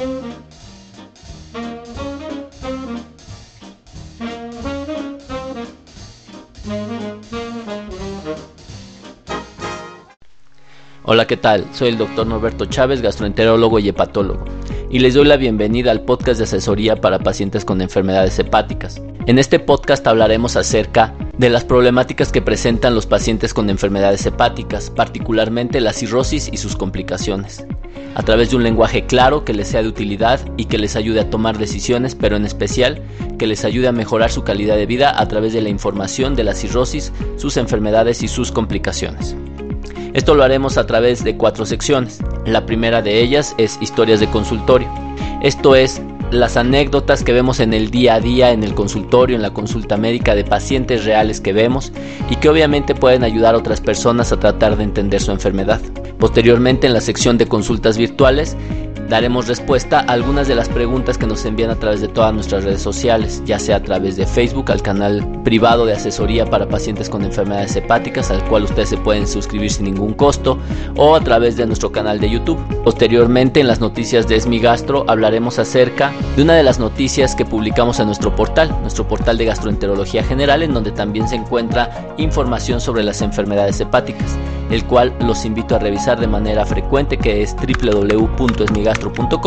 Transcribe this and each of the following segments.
Hola, ¿qué tal? Soy el Dr. Norberto Chávez, gastroenterólogo y hepatólogo, y les doy la bienvenida al podcast de asesoría para pacientes con enfermedades hepáticas. En este podcast hablaremos acerca de las problemáticas que presentan los pacientes con enfermedades hepáticas, particularmente la cirrosis y sus complicaciones, a través de un lenguaje claro que les sea de utilidad y que les ayude a tomar decisiones, pero en especial que les ayude a mejorar su calidad de vida a través de la información de la cirrosis, sus enfermedades y sus complicaciones. Esto lo haremos a través de 4 secciones. La primera de ellas es historias de consultorio. Esto es las anécdotas que vemos en el día a día, en el consultorio, en la consulta médica de pacientes reales que vemos y que obviamente pueden ayudar a otras personas a tratar de entender su enfermedad. Posteriormente, en la sección de consultas virtuales, daremos respuesta a algunas de las preguntas que nos envían a través de todas nuestras redes sociales, ya sea a través de Facebook, al canal privado de asesoría para pacientes con enfermedades hepáticas, al cual ustedes se pueden suscribir sin ningún costo, o a través de nuestro canal de YouTube. Posteriormente, en las noticias de ESMIGastro, hablaremos acerca de una de las noticias que publicamos en nuestro portal de gastroenterología general, en donde también se encuentra información sobre las enfermedades hepáticas, el cual los invito a revisar de manera frecuente, que es www.esmigastro.com,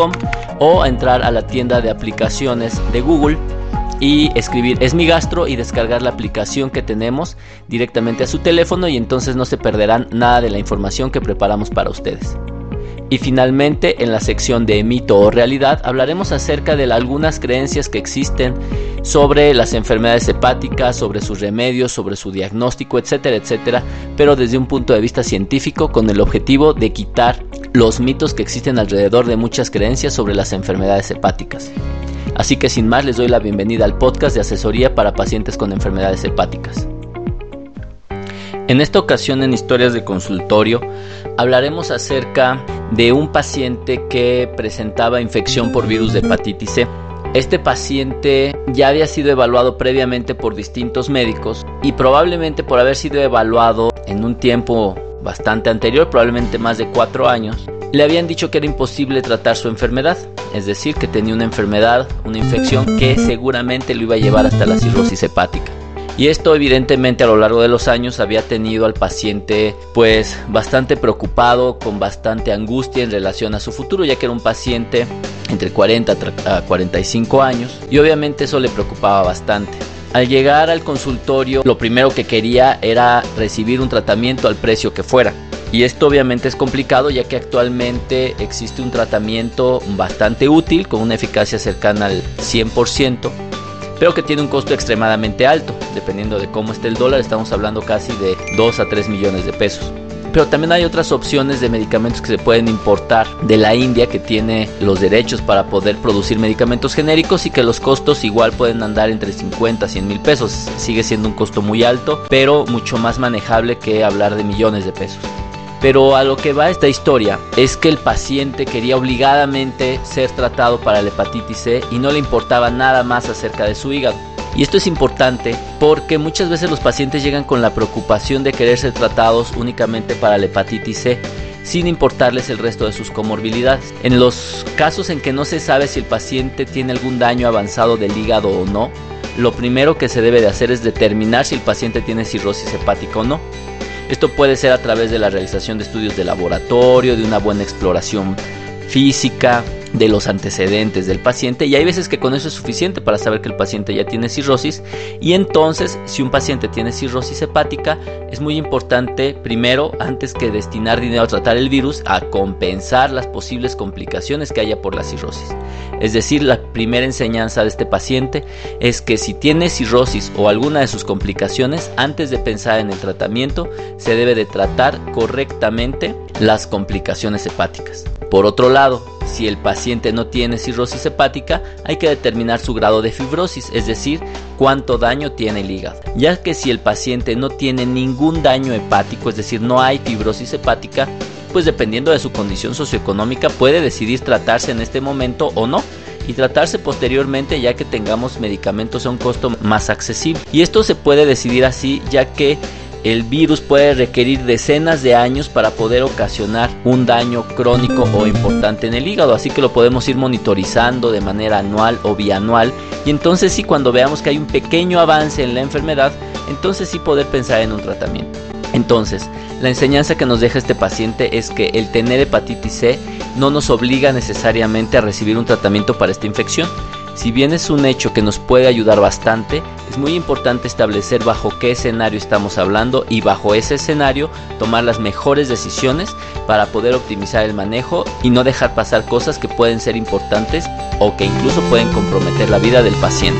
o a entrar a la tienda de aplicaciones de Google y escribir ESMIGastro y descargar la aplicación que tenemos directamente a su teléfono, y entonces no se perderán nada de la información que preparamos para ustedes. Y finalmente, en la sección de mito o realidad, hablaremos acerca de algunas creencias que existen sobre las enfermedades hepáticas, sobre sus remedios, sobre su diagnóstico, etcétera, etcétera, pero desde un punto de vista científico, con el objetivo de quitar los mitos que existen alrededor de muchas creencias sobre las enfermedades hepáticas. Así que sin más, les doy la bienvenida al podcast de asesoría para pacientes con enfermedades hepáticas. En esta ocasión, en historias de consultorio, hablaremos acerca de un paciente que presentaba infección por virus de hepatitis C. Este paciente ya había sido evaluado previamente por distintos médicos y probablemente por haber sido evaluado en un tiempo bastante anterior, probablemente más de 4 años, le habían dicho que era imposible tratar su enfermedad, es decir, que tenía una enfermedad, una infección que seguramente lo iba a llevar hasta la cirrosis hepática. Y esto evidentemente a lo largo de los años había tenido al paciente pues bastante preocupado, con bastante angustia en relación a su futuro, ya que era un paciente entre 40 a 45 años y obviamente eso le preocupaba bastante. Al llegar al consultorio, lo primero que quería era recibir un tratamiento al precio que fuera. Y esto obviamente es complicado, ya que actualmente existe un tratamiento bastante útil con una eficacia cercana al 100%, pero que tiene un costo extremadamente alto. Dependiendo de cómo esté el dólar, estamos hablando casi de 2 a 3 millones de pesos. Pero también hay otras opciones de medicamentos que se pueden importar de la India, que tiene los derechos para poder producir medicamentos genéricos y que los costos igual pueden andar entre 50 a 100 mil pesos. Sigue siendo un costo muy alto, pero mucho más manejable que hablar de millones de pesos. Pero a lo que va esta historia es que el paciente quería obligadamente ser tratado para la hepatitis C y no le importaba nada más acerca de su hígado. Y esto es importante porque muchas veces los pacientes llegan con la preocupación de querer ser tratados únicamente para la hepatitis C, sin importarles el resto de sus comorbilidades. En los casos en que no se sabe si el paciente tiene algún daño avanzado del hígado o no, lo primero que se debe de hacer es determinar si el paciente tiene cirrosis hepática o no. Esto puede ser a través de la realización de estudios de laboratorio, de una buena exploración física, de los antecedentes del paciente, y hay veces que con eso es suficiente para saber que el paciente ya tiene cirrosis. Y entonces, si un paciente tiene cirrosis hepática, es muy importante, primero, antes que destinar dinero a tratar el virus, a compensar las posibles complicaciones que haya por la cirrosis. Es decir, la primera enseñanza de este paciente es que si tiene cirrosis o alguna de sus complicaciones, antes de pensar en el tratamiento, se debe de tratar correctamente las complicaciones hepáticas. Por otro lado, si el paciente no tiene cirrosis hepática, hay que determinar su grado de fibrosis, es decir, cuánto daño tiene el hígado. Ya que si el paciente no tiene ningún daño hepático, es decir, no hay fibrosis hepática, pues dependiendo de su condición socioeconómica puede decidir tratarse en este momento o no, y tratarse posteriormente ya que tengamos medicamentos a un costo más accesible. Y esto se puede decidir así, ya que el virus puede requerir decenas de años para poder ocasionar un daño crónico o importante en el hígado, así que lo podemos ir monitorizando de manera anual o bianual, y entonces sí, cuando veamos que hay un pequeño avance en la enfermedad, entonces sí poder pensar en un tratamiento. Entonces, la enseñanza que nos deja este paciente es que el tener hepatitis C no nos obliga necesariamente a recibir un tratamiento para esta infección. Si bien es un hecho que nos puede ayudar bastante, es muy importante establecer bajo qué escenario estamos hablando y bajo ese escenario tomar las mejores decisiones para poder optimizar el manejo y no dejar pasar cosas que pueden ser importantes o que incluso pueden comprometer la vida del paciente.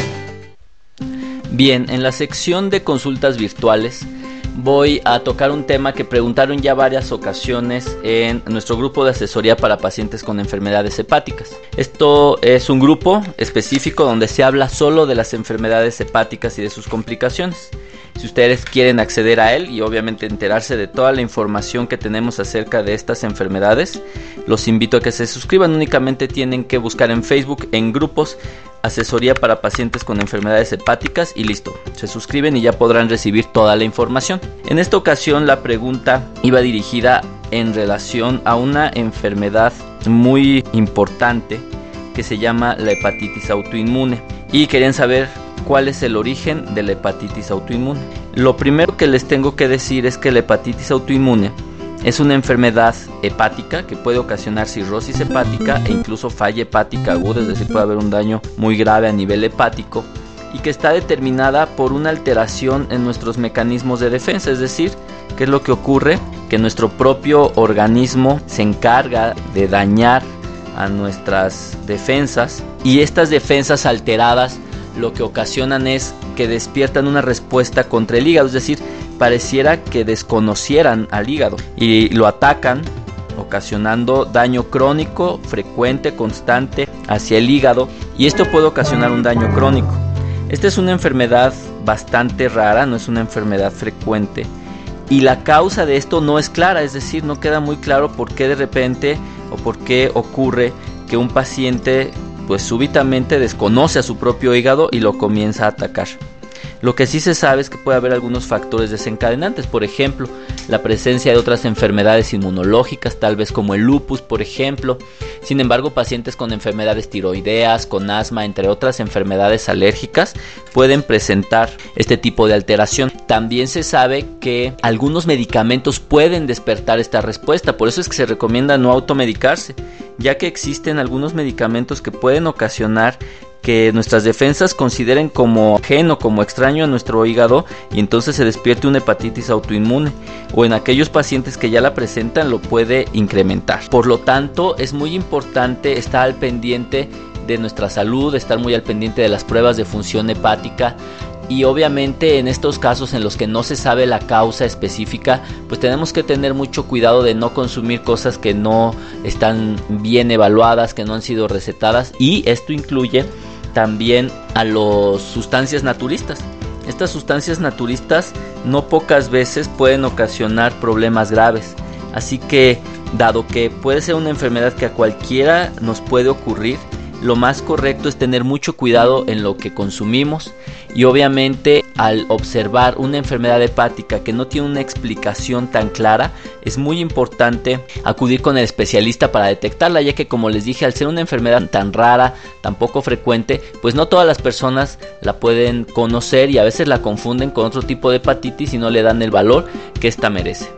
Bien, en la sección de consultas virtuales voy a tocar un tema que preguntaron ya varias ocasiones en nuestro grupo de asesoría para pacientes con enfermedades hepáticas. Esto es un grupo específico donde se habla solo de las enfermedades hepáticas y de sus complicaciones. Si ustedes quieren acceder a él y obviamente enterarse de toda la información que tenemos acerca de estas enfermedades, los invito a que se suscriban. Únicamente tienen que buscar en Facebook, en grupos, asesoría para pacientes con enfermedades hepáticas y listo, se suscriben y ya podrán recibir toda la información. En esta ocasión la pregunta iba dirigida en relación a una enfermedad muy importante que se llama la hepatitis autoinmune y querían saber cuál es el origen de la hepatitis autoinmune. Lo primero que les tengo que decir es que la hepatitis autoinmune es una enfermedad hepática que puede ocasionar cirrosis hepática e incluso falla hepática aguda, es decir, puede haber un daño muy grave a nivel hepático, y que está determinada por una alteración en nuestros mecanismos de defensa. Es decir, ¿qué es lo que ocurre? Que nuestro propio organismo se encarga de dañar a nuestras defensas, y estas defensas alteradas lo que ocasionan es que despiertan una respuesta contra el hígado, es decir, pareciera que desconocieran al hígado y lo atacan, ocasionando daño crónico, frecuente, constante hacia el hígado, y esto puede ocasionar un daño crónico. Esta es una enfermedad bastante rara, no es una enfermedad frecuente, y la causa de esto no es clara, es decir, no queda muy claro por qué de repente o por qué ocurre que un paciente pues súbitamente desconoce a su propio hígado y lo comienza a atacar. Lo que sí se sabe es que puede haber algunos factores desencadenantes, por ejemplo, la presencia de otras enfermedades inmunológicas, tal vez como el lupus, por ejemplo. Sin embargo, pacientes con enfermedades tiroideas, con asma, entre otras enfermedades alérgicas, pueden presentar este tipo de alteración. También se sabe que algunos medicamentos pueden despertar esta respuesta, por eso es que se recomienda no automedicarse, ya que existen algunos medicamentos que pueden ocasionar que nuestras defensas consideren como ajeno, como extraño a nuestro hígado, y entonces se despierte una hepatitis autoinmune, o en aquellos pacientes que ya la presentan lo puede incrementar. Por lo tanto, es muy importante estar al pendiente de nuestra salud, estar muy al pendiente de las pruebas de función hepática, y obviamente en estos casos en los que no se sabe la causa específica, pues tenemos que tener mucho cuidado de no consumir cosas que no están bien evaluadas, que no han sido recetadas, y esto incluye también a las sustancias naturistas. Estas sustancias naturistas no pocas veces pueden ocasionar problemas graves, así que dado que puede ser una enfermedad que a cualquiera nos puede ocurrir, lo más correcto es tener mucho cuidado en lo que consumimos, y obviamente al observar una enfermedad hepática que no tiene una explicación tan clara, es muy importante acudir con el especialista para detectarla, ya que, como les dije, al ser una enfermedad tan rara, tan poco frecuente, pues no todas las personas la pueden conocer y a veces la confunden con otro tipo de hepatitis y no le dan el valor que esta merece.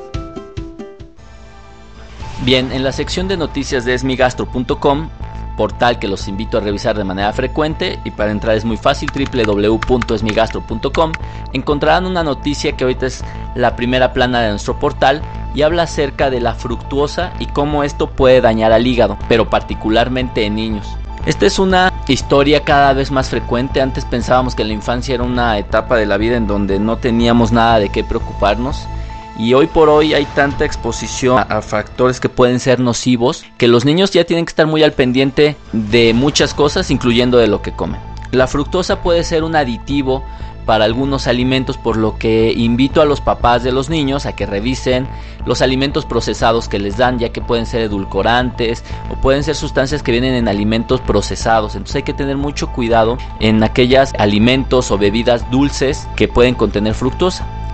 Bien, en la sección de noticias de esmigastro.com, portal que los invito a revisar de manera frecuente, y para entrar es muy fácil, www.esmigastro.com, encontrarán una noticia que ahorita es la primera plana de nuestro portal y habla acerca de la fructuosa y cómo esto puede dañar al hígado, pero particularmente en niños. Esta es una historia cada vez más frecuente. Antes pensábamos que la infancia era una etapa de la vida en donde no teníamos nada de qué preocuparnos, y hoy por hoy hay tanta exposición a factores que pueden ser nocivos que los niños ya tienen que estar muy al pendiente de muchas cosas, incluyendo de lo que comen. La fructosa puede ser un aditivo para algunos alimentos, por lo que invito a los papás de los niños a que revisen los alimentos procesados que les dan, ya que pueden ser edulcorantes o pueden ser sustancias que vienen en alimentos procesados. Entonces hay que tener mucho cuidado en aquellos alimentos o bebidas dulces que pueden contener fructosa.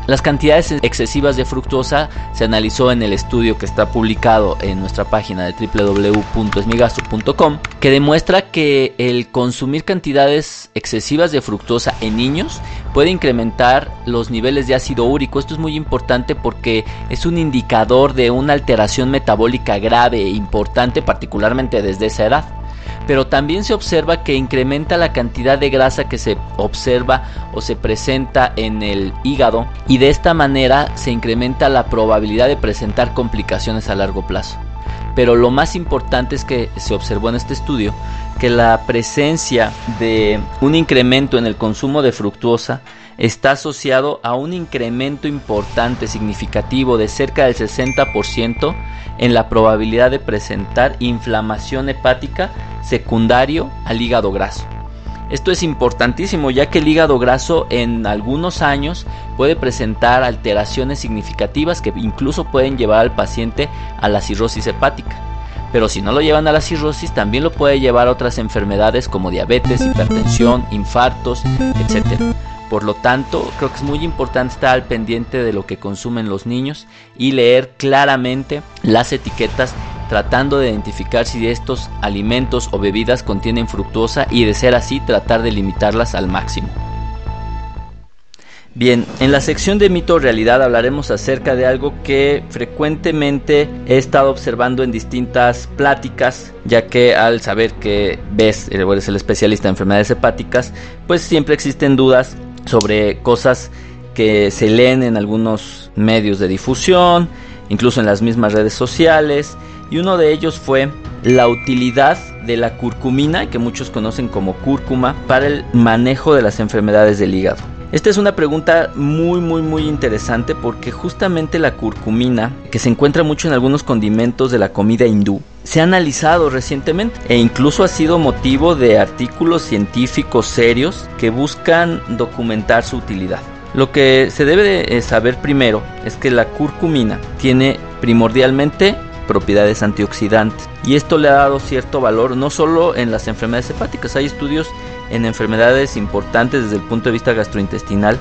Las cantidades excesivas de fructosa se analizó en el estudio que está publicado en nuestra página de www.esmigastro.com, que demuestra que el consumir cantidades excesivas de fructosa en niños puede incrementar los niveles de ácido úrico. Esto es muy importante porque es un indicador de una alteración metabólica grave e importante, particularmente desde esa edad. Pero también se observa que incrementa la cantidad de grasa que se observa o se presenta en el hígado, y de esta manera se incrementa la probabilidad de presentar complicaciones a largo plazo. Pero lo más importante es que se observó en este estudio que la presencia de un incremento en el consumo de fructosa está asociado a un incremento importante, significativo, de cerca del 60% en la probabilidad de presentar inflamación hepática secundario al hígado graso. Esto es importantísimo, ya que el hígado graso en algunos años puede presentar alteraciones significativas que incluso pueden llevar al paciente a la cirrosis hepática. Pero si no lo llevan a la cirrosis, también lo puede llevar a otras enfermedades como diabetes, hipertensión, infartos, etc. Por lo tanto, creo que es muy importante estar al pendiente de lo que consumen los niños y leer claramente las etiquetas, tratando de identificar si estos alimentos o bebidas contienen fructosa, y de ser así tratar de limitarlas al máximo. Bien, en la sección de mito o realidad hablaremos acerca de algo que frecuentemente he estado observando en distintas pláticas, ya que al saber que eres el especialista en enfermedades hepáticas, pues siempre existen dudas sobre cosas que se leen en algunos medios de difusión, incluso en las mismas redes sociales, y uno de ellos fue la utilidad de la curcumina, que muchos conocen como cúrcuma, para el manejo de las enfermedades del hígado. Esta es una pregunta muy interesante, porque justamente la curcumina, que se encuentra mucho en algunos condimentos de la comida hindú, se ha analizado recientemente e incluso ha sido motivo de artículos científicos serios que buscan documentar su utilidad. Lo que se debe de saber primero es que la curcumina tiene primordialmente propiedades antioxidantes, y esto le ha dado cierto valor no solo en las enfermedades hepáticas. Hay estudios en enfermedades importantes desde el punto de vista gastrointestinal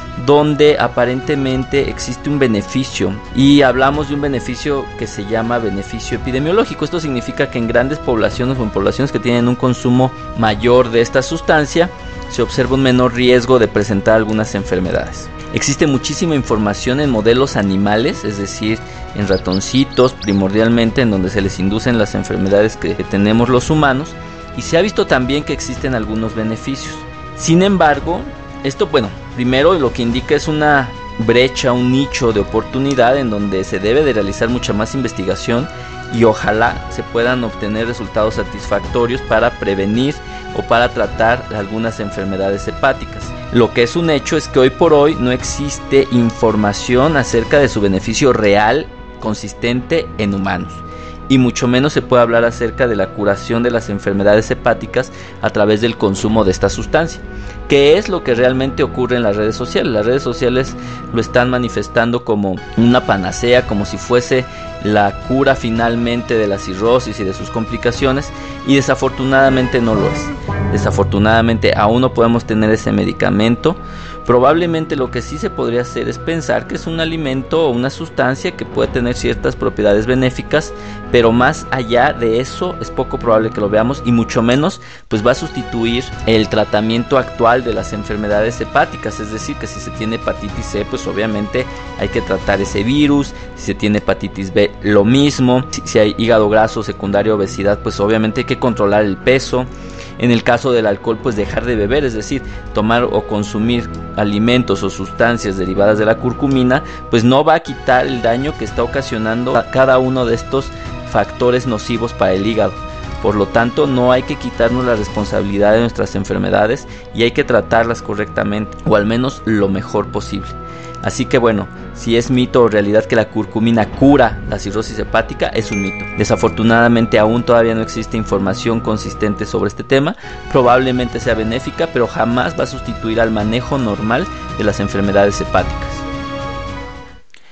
donde aparentemente existe un beneficio, y hablamos de un beneficio que se llama beneficio epidemiológico. Esto significa que en grandes poblaciones o en poblaciones que tienen un consumo mayor de esta sustancia se observa un menor riesgo de presentar algunas enfermedades. Existe muchísima información en modelos animales, es decir, en ratoncitos primordialmente, en donde se les inducen las enfermedades que tenemos los humanos, y se ha visto también que existen algunos beneficios. Sin embargo, esto, primero lo que indica es una brecha, un nicho de oportunidad en donde se debe de realizar mucha más investigación, y ojalá se puedan obtener resultados satisfactorios para prevenir o para tratar algunas enfermedades hepáticas. Lo que es un hecho es que hoy por hoy no existe información acerca de su beneficio real consistente en humanos, y mucho menos se puede hablar acerca de la curación de las enfermedades hepáticas a través del consumo de esta sustancia. ¿Qué es lo que realmente ocurre en las redes sociales? Las redes sociales lo están manifestando como una panacea, como si fuese la cura finalmente de la cirrosis y de sus complicaciones, y desafortunadamente no lo es. Desafortunadamente aún no podemos tener ese medicamento. Probablemente lo que sí se podría hacer es pensar que es un alimento o una sustancia que puede tener ciertas propiedades benéficas, pero más allá de eso es poco probable que lo veamos, y mucho menos pues va a sustituir el tratamiento actual de las enfermedades hepáticas. Es decir, que si se tiene hepatitis C, pues obviamente hay que tratar ese virus. Si se tiene hepatitis B, lo mismo. Si hay hígado graso secundario a obesidad, pues obviamente hay que controlar el peso. En el caso del alcohol, pues dejar de beber, es decir, tomar o consumir alimentos o sustancias derivadas de la curcumina, pues no va a quitar el daño que está ocasionando a cada uno de estos factores nocivos para el hígado. Por lo tanto, no hay que quitarnos la responsabilidad de nuestras enfermedades, y hay que tratarlas correctamente, o al menos lo mejor posible. Así que si es mito o realidad que la curcumina cura la cirrosis hepática, es un mito. Desafortunadamente aún todavía no existe información consistente sobre este tema. Probablemente sea benéfica, pero jamás va a sustituir al manejo normal de las enfermedades hepáticas.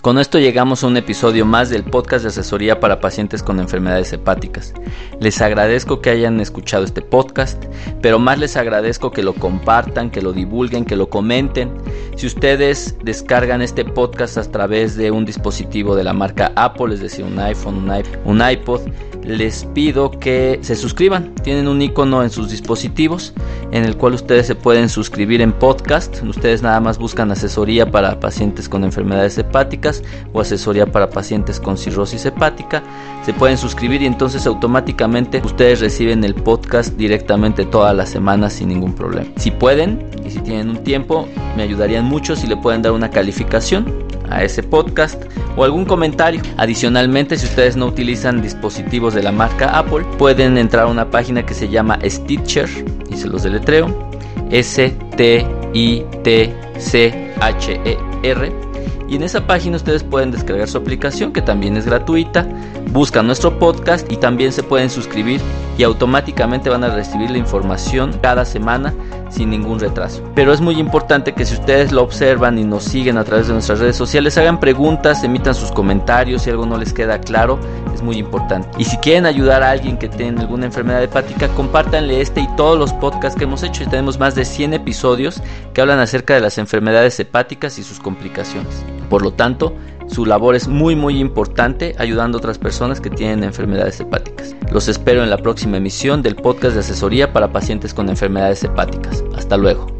Con esto llegamos a un episodio más del podcast de asesoría para pacientes con enfermedades hepáticas. Les agradezco que hayan escuchado este podcast, pero más les agradezco que lo compartan, que lo divulguen, que lo comenten. Si ustedes descargan este podcast a través de un dispositivo de la marca Apple, es decir, un iPhone, un iPod, les pido que se suscriban. Tienen un icono en sus dispositivos en el cual ustedes se pueden suscribir en podcast. Ustedes nada más buscan asesoría para pacientes con enfermedades hepáticas o asesoría para pacientes con cirrosis hepática. Se pueden suscribir y entonces automáticamente ustedes reciben el podcast directamente todas las semanas sin ningún problema. Si pueden y si tienen un tiempo, me ayudarían mucho si le pueden dar una calificación a ese podcast o algún comentario. Adicionalmente, si ustedes no utilizan dispositivos de la marca Apple, pueden entrar a una página que se llama Stitcher, y se los deletreo, STITCHER, y en esa página ustedes pueden descargar su aplicación, que también es gratuita. Buscan nuestro podcast y también se pueden suscribir y automáticamente van a recibir la información cada semana sin ningún retraso. Pero es muy importante que si ustedes lo observan y nos siguen a través de nuestras redes sociales, hagan preguntas, emitan sus comentarios si algo no les queda claro, es muy importante. Y si quieren ayudar a alguien que tiene alguna enfermedad hepática, compártanle este y todos los podcasts que hemos hecho. Y tenemos más de 100 episodios que hablan acerca de las enfermedades hepáticas y sus complicaciones. Por lo tanto, su labor es muy importante ayudando a otras personas que tienen enfermedades hepáticas. Los espero en la próxima emisión del podcast de asesoría para pacientes con enfermedades hepáticas. Hasta luego.